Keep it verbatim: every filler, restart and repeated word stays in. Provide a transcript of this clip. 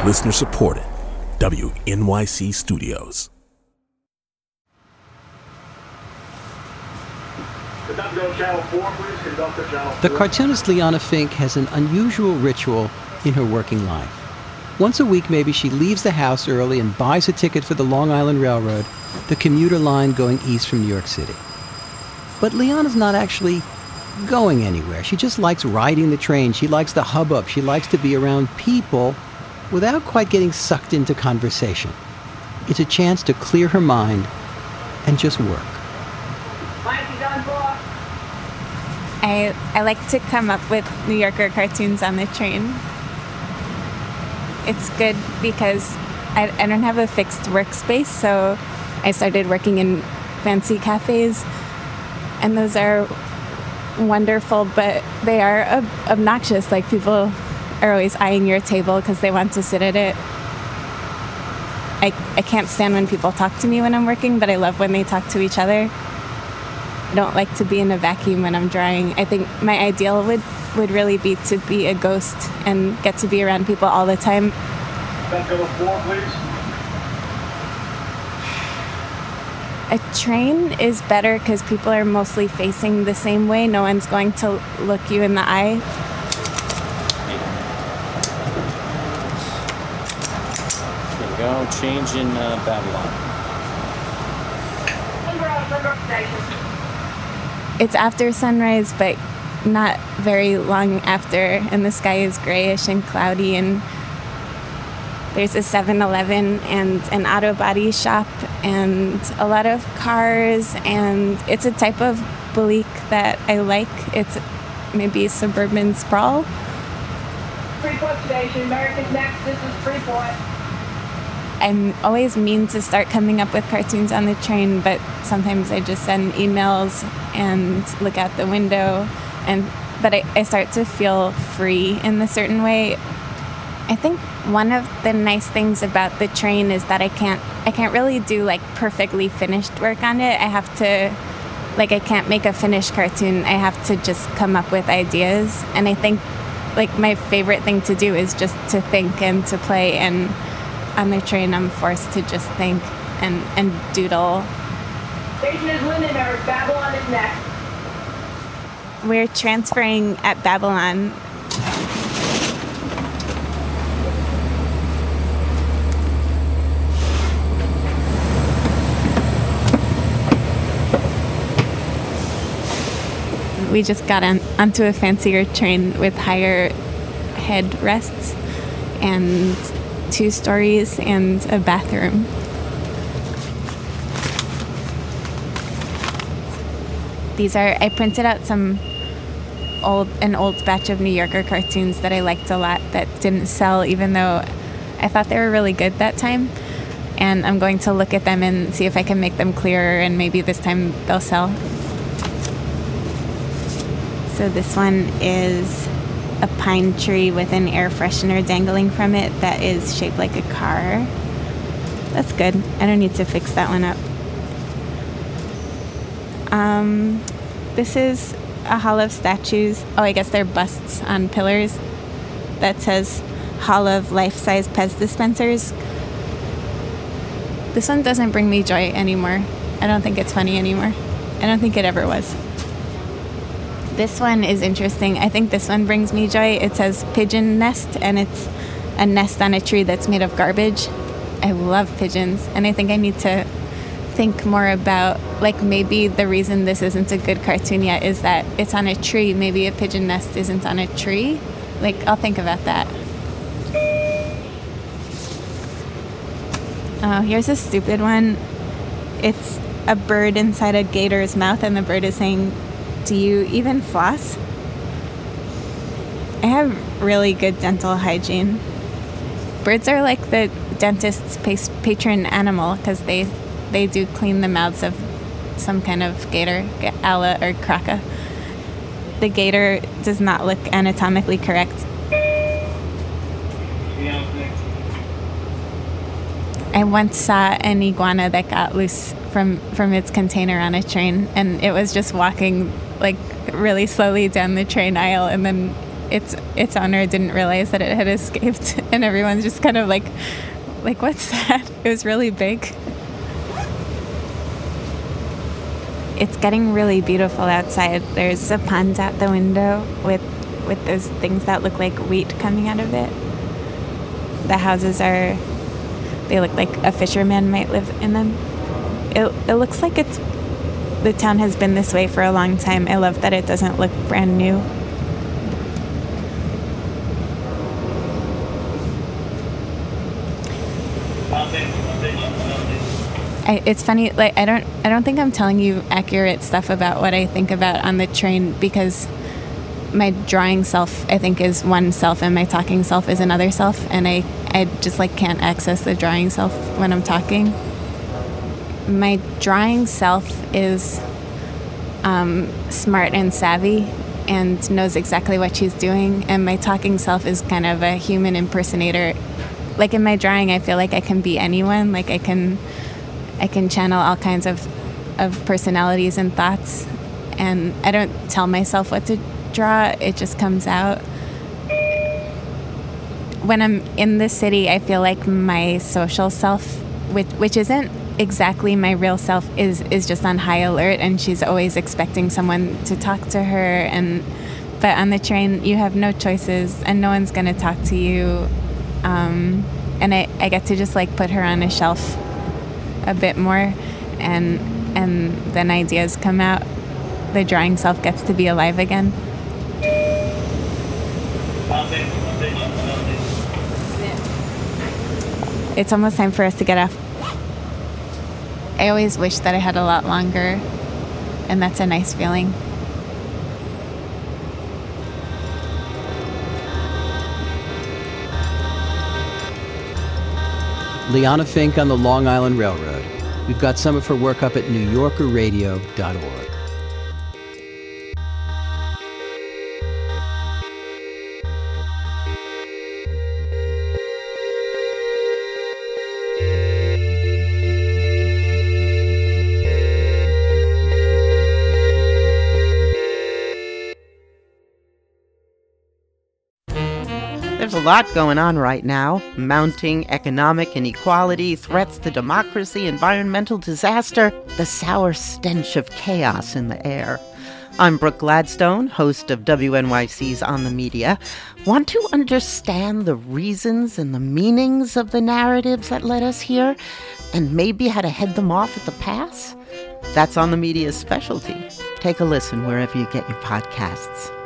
Listener supported. W N Y C Studios. The cartoonist Liana Fink has an unusual ritual in her working life. Once a week, maybe, she leaves the house early and buys a ticket for the Long Island Railroad, the commuter line going east from New York City. But Liana's not actually going anywhere. She just likes riding the train. She likes the hubbub. She likes to be around people without quite getting sucked into conversation. It's a chance to clear her mind and just work. I, I like to come up with New Yorker cartoons on the train. It's good because I, I don't have a fixed workspace, so I started working in fancy cafes, and those are wonderful, but they are ob- obnoxious. Like, people are always eyeing your table because they want to sit at it. I, I can't stand when people talk to me when I'm working, but I love when they talk to each other. I don't like to be in a vacuum when I'm drawing. I think my ideal would, would really be to be a ghost and get to be around people all the time. Number four, please. A train is better because people are mostly facing the same way. No one's going to look you in the eye. There we go. Change in uh, Babylon. It's after sunrise, but not very long after, and the sky is grayish and cloudy, and there's a seven eleven and an auto body shop and a lot of cars, and it's a type of bleak that I like. It's maybe suburban sprawl. Freeport Station, America's Next, this is Freeport. I'm always mean to start coming up with cartoons on the train, but sometimes I just send emails and look out the window, and but I, I start to feel free in a certain way. I think one of the nice things about the train is that I can't I can't really do like perfectly finished work on it. I have to, like, I can't make a finished cartoon. I have to just come up with ideas, and I think like my favorite thing to do is just to think and to play, and on the train I'm forced to just think and, and doodle. Station is Lindenberg, Babylon is next. We're transferring at Babylon. We just got on, onto a fancier train with higher headrests and two stories and a bathroom. These are, I printed out some old, an old batch of New Yorker cartoons that I liked a lot that didn't sell, even though I thought they were really good that time. And I'm going to look at them and see if I can make them clearer, and maybe this time they'll sell. So this one is a pine tree with an air freshener dangling from it that is shaped like a car. That's good. I don't need to fix that one up. Um, this is a hall of statues. Oh, I guess they're busts on pillars that says Hall of Life-Size Pez Dispensers. This one doesn't bring me joy anymore. I don't think it's funny anymore. I don't think it ever was. This one is interesting. I think this one brings me joy. It says pigeon nest, and it's a nest on a tree that's made of garbage. I love pigeons, and I think I need to think more about, like, maybe the reason this isn't a good cartoon yet is that it's on a tree. Maybe a pigeon nest isn't on a tree. Like, I'll think about that. Oh, here's a stupid one. It's a bird inside a gator's mouth, and the bird is saying, "Do you even floss?" I have really good dental hygiene. Birds are like the dentist's patron animal because they, they do clean the mouths of some kind of gator, Ala or Kraka. The gator does not look anatomically correct. I once saw an iguana that got loose from, from its container on a train, and it was just walking like really slowly down the train aisle, and then its its owner didn't realize that it had escaped, and everyone's just kind of like, like, what's that? It was really big. It's getting really beautiful outside. There's a pond out the window with with those things that look like wheat coming out of it. The houses are, they look like a fisherman might live in them. It it looks like it's, the town has been this way for a long time. I love that it doesn't look brand new. I, it's funny, like I don't I don't think I'm telling you accurate stuff about what I think about on the train, because my drawing self, I think, is one self and my talking self is another self, and I, I just like can't access the drawing self when I'm talking. My drawing self is um, smart and savvy and knows exactly what she's doing, and my talking self is kind of a human impersonator. Like in my drawing, I feel like I can be anyone. Like I can, I can channel all kinds of, of personalities and thoughts, and I don't tell myself what to draw. It just comes out. When I'm in the city, I feel like my social self, which which isn't exactly my real self, is is just on high alert, and she's always expecting someone to talk to her. And but on the train, you have no choices, and no one's gonna talk to you. Um, and I, I get to just like put her on a shelf a bit more, and and then ideas come out. The drawing self gets to be alive again. It's almost time for us to get off. I always wish that I had a lot longer, and that's a nice feeling. Liana Finck on the Long Island Railroad. We've got some of her work up at new yorker radio dot org. There's a lot going on right now. Mounting economic inequality, threats to democracy, environmental disaster, the sour stench of chaos in the air. I'm Brooke Gladstone, host of W N Y C's On the Media. Want to understand the reasons and the meanings of the narratives that led us here, and maybe how to head them off at the pass? That's On the Media's specialty. Take a listen wherever you get your podcasts.